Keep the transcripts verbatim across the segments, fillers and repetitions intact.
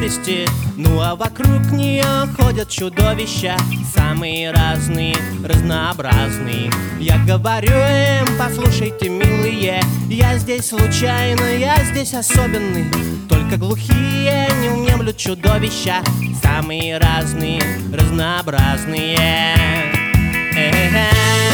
горести. Ну а вокруг нее ходят чудовища, самые разные, разнообразные. Я говорю им: послушайте, милые, я здесь случайно, я здесь особенный. Только глухие не умемлют чудовища, самые разные, разнообразные. Э-э-э.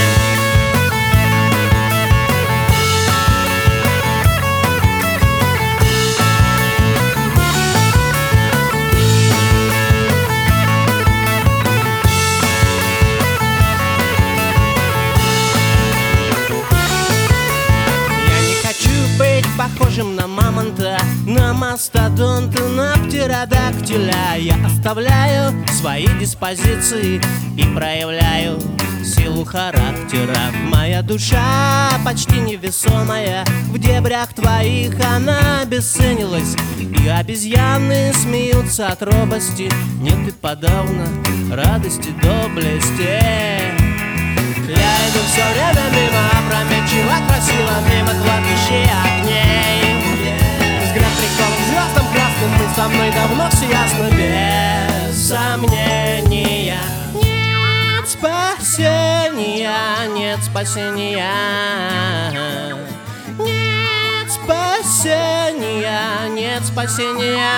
Похожим на мамонта, на мастодонта, на птеродактиля. Я оставляю свои диспозиции и проявляю силу характера. Моя душа почти невесомая, в дебрях твоих она обесценилась. И обезьяны смеются от робости, нет и подавно радости, доблести. Я иду все время мимо, опрометчиво, красиво, мимо кладбища огней. Взгляд приколом звездам красным, мы со мной давно все ясно, без сомнения. Нет спасения, нет спасения, нет спасения, нет спасения.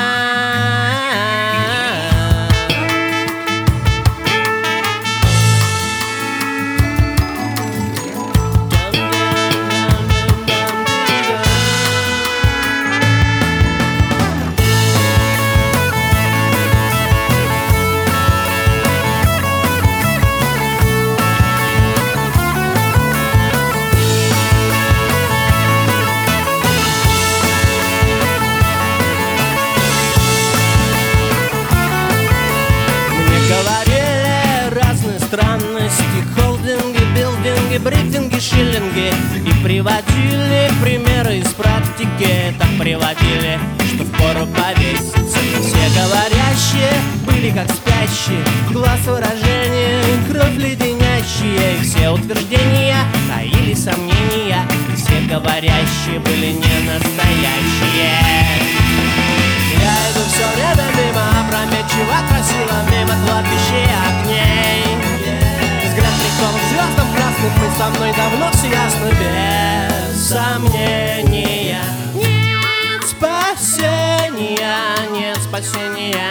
Странности, холдинги, билдинги, брифинги, шиллинги. И приводили примеры из практики. Так приводили, что впору повеситься. Все говорящие были как спящие, глаз выражения, кровь леденящие. И все утверждения таили сомнения, и все говорящие были не настоящие. Я иду все время мимо, опрометчиво, красиво, мимо кладбища огней. Взгляд приколом звездам красным, мы со мной давно все ясно, без сомнения. Нет спасения, нет спасения,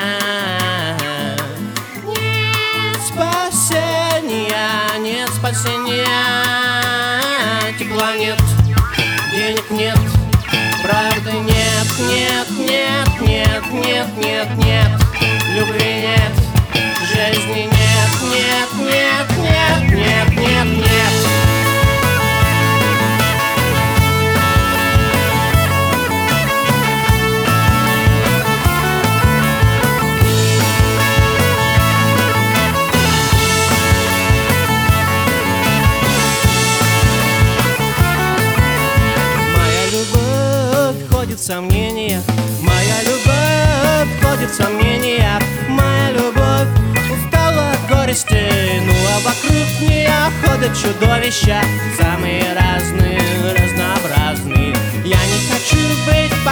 нет спасения, нет спасения. Тепла нет, денег нет, правды нет, нет, нет, нет, нет, нет, нет, любви нет, жизни нет, нет, нет, нет, нет, нет, нет. Моя любовь ходит в сомнения, моя любовь ходит в сомнения, моя любовь устала от горести. Ну а вокруг нее ходят чудовища, самые разные, разнообразные. Я не хочу быть